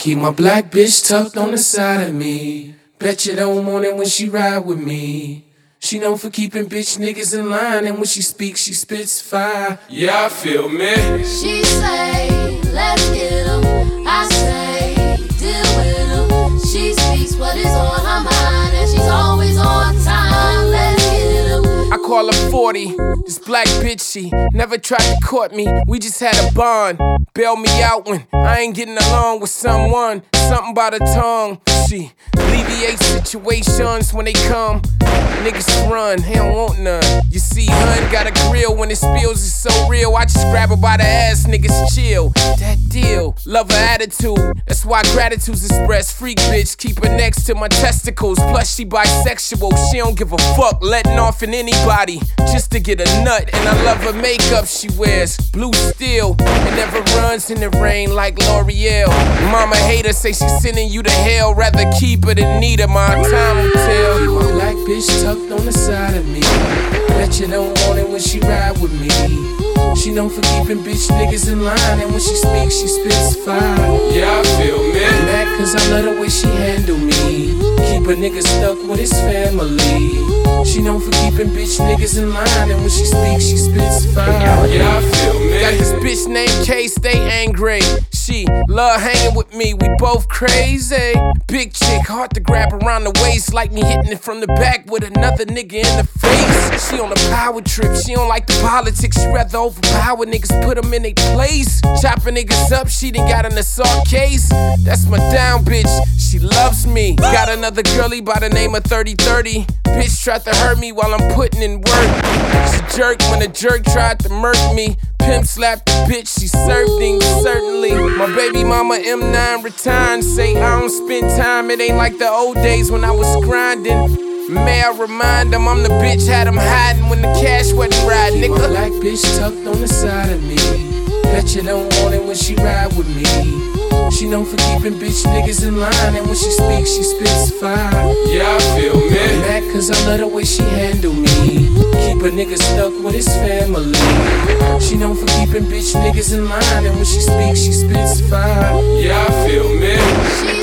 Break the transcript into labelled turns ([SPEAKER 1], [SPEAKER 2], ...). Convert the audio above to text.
[SPEAKER 1] Keep my black bitch tucked on the side of me. Bet you don't want it when she ride with me. She known for keeping bitch niggas in line, and when she speaks, she spits fire. Yeah, I feel me.
[SPEAKER 2] She say, let's get 'em. I say, deal with 'em. She speaks what is on her mind, and she's always on time. Let's get 'em.
[SPEAKER 1] I call her 40, this black bitch, she never tried to court me. We just had a bond, bail me out when I ain't getting along with someone. Something by the tongue, she alleviates situations when they come. Niggas run, he don't want none. You see, hun got a grill when it spills, it's so real. I just grab her by the ass, niggas chill. That deal, love her attitude. That's why gratitude's expressed. Freak bitch, keep her next to my testicles. Plus she bisexual, she don't give a fuck, letting off in anybody just to get a nut. And I love her makeup she wears, blue steel, and never runs in the rain like L'Oreal. Mama hater say she's sending you to hell, rather keep her than need her, my time will tell. Keep my black bitch tucked on the side of me. Bet you don't want it when she ride with me. She known for keeping bitch niggas in line, and when she speaks, she spits fire. Yeah, I feel me. Mad cause I love the way she handle me. Keep a nigga stuck with his family. She known for keeping bitch niggas in line, and when she speaks, she spits fire. Yeah, I feel me. Got this bitch named K, stay angry. She love hanging with me, we both crazy. Big chick, hard to grab around the waist, like me hitting it from the back with another nigga in the face. She on a power trip, she don't like the politics, she rather overpower niggas, put them in their place. Chopping niggas up, she done got an assault case. That's my down bitch, she loves me. Got another girlie by the name of 3030. Bitch tried to hurt me while I'm putting in work. She jerked when a jerk tried to murk me. Pimp slapped the bitch, she served him, certainly. My baby mama M9 retired, say I don't spend time, it ain't like the old days when I was grinding. May I remind them I'm the bitch, had them hiding when the cash wasn't riding, nigga. My black bitch tucked on the side of me. Bet you don't want it when she ride with me. She known for keeping bitch niggas in line, and when she speaks, she spits fire. Yeah, I feel me. Mad cause I love the way she handle me. Keep a nigga stuck with his family. She known for keeping bitch niggas in line, and when she speaks, she spits fire. Yeah, I feel me.